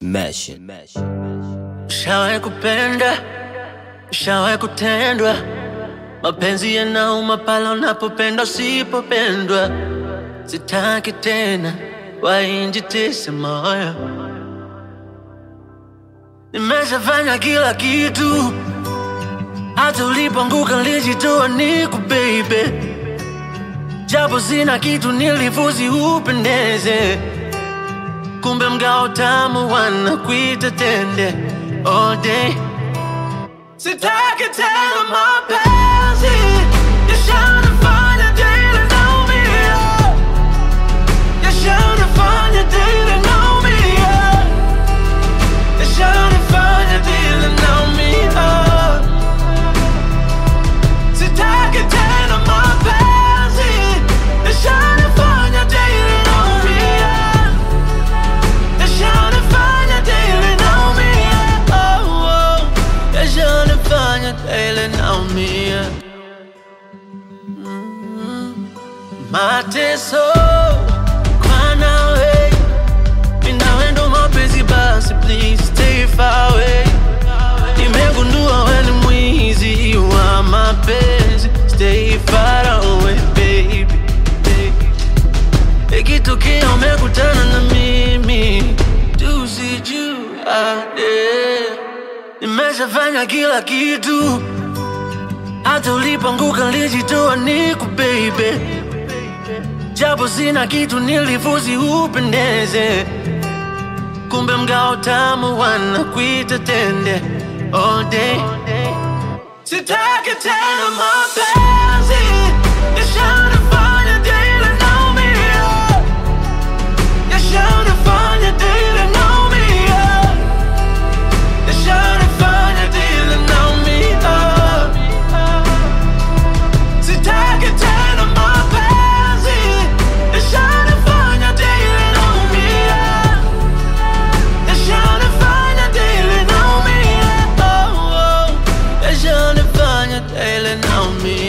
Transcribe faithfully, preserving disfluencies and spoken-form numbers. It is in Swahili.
Mesh. Ushawahi kupenda, ushawahi kutendwa, mapenzi yanauma pale unapopenda usipopendwa. Sitaki tena wainjitise moyo, nimeshafanya kila kitu, hata ulipoanguka nilijitoa niku baby, japo sina kitu nilifuzi upendeze. Kumbe mgao tamu wanakuita tende all day. Sitaki tena mapenzi yashanifanya daily naumia, yashanifanya daily naumia, yashanifanya daily naumia. Sitaki tena mapenzi yashanifanya daily naumia, yashanifanya daily naumia. Oh, oh, yashanifanya daily naumia. Mm-hmm. Mateso kwa nawe, mimi nawe ndo mapenzi basi, please stay far away. Nimegundua wewe ni mwizi wa mapenzi, stay far away baby, baby. Ikitokea umekutana na mimi tusijuane. Nimeshafanya kila kitu, hata ulipoanguka nilijitoa niku baby, japo sina kitu nilifuzi upendeze. Kumbe mgao tamu wanakuita tende all day. Sitaki tena mapenzi yashanifanya daily naumia, yashanifanya daily naumia, yashanifanya daily naumia. Sitaki tena mapenzi yashanifanya daily naumia, yashanifanya daily naumia. Oh, oh, yashanifanya daily naumia.